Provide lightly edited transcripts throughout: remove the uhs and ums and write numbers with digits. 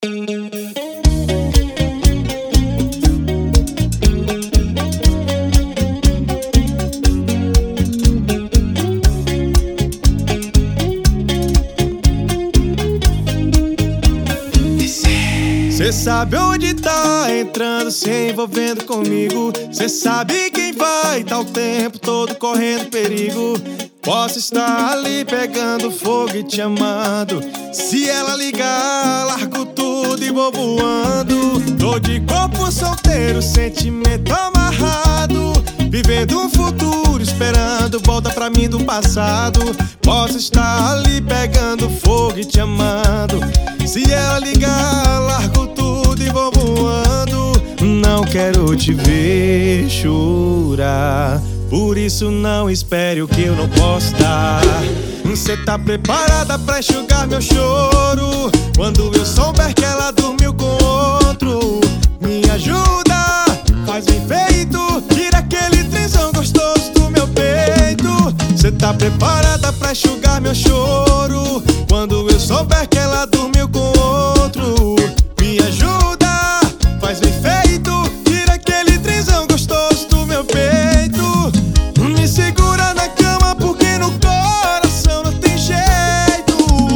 Cê sabe onde tá entrando, se envolvendo comigo. Cê sabe quem vai tá o tempo todo correndo perigo. Posso estar ali pegando fogo e te amando. Se ela ligar, largo tudo e vou voando. Tô de corpo solteiro, sentimento amarrado, vivendo um futuro, esperando volta pra mim do passado. Posso estar ali pegando fogo e te amando. Se ela ligar, largo tudo e vou voando. Não quero te ver chorar, por isso não espere o que eu não posso dar. Cê tá preparada pra enxugar meu choro quando eu souber que ela dormiu com outro? Me ajuda, faz bem feito, tira aquele trisão gostoso do meu peito. Cê tá preparada pra enxugar meu choro quando eu souber que ela dormiu com outro? Me ajuda, faz bem feito, tira aquele trisão gostoso do meu peito. Me segura na cama porque no coração não tem jeito.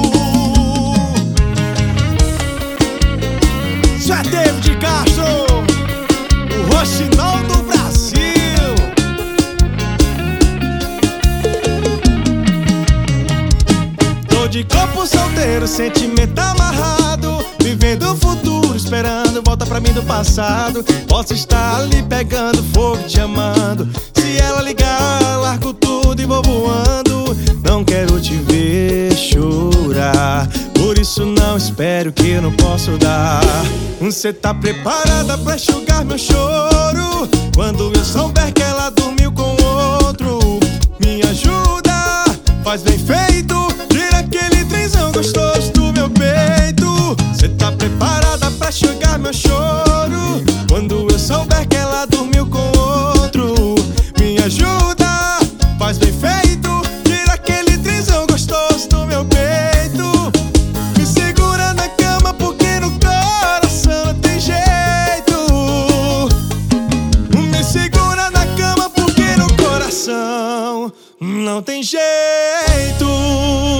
Isso é David Castro, o roxinol do Brasil. Tô de corpo solteiro, sentimento amarrado, vivendo o futuro, esperando volta pra mim do passado. Posso estar ali pegando fogo, te amando. Se ela ligar, largo tudo e vou voando. Não quero te ver chorar, por isso não espere o que eu não posso dar. Cê tá preparada pra enxugar meu choro quando eu souber que ela dormiu com outro? Me ajuda, faz bem feito, tira aquele trisão gostoso do meu peito. Cê tá preparada pra enxugar meu choro quando eu souber que ela dormiu com outro? Me ajuda, faz bem feito, tira aquele trisão gostoso do meu peito. Me segura na cama porque no coração não tem jeito. Me segura na cama porque no coração não tem jeito.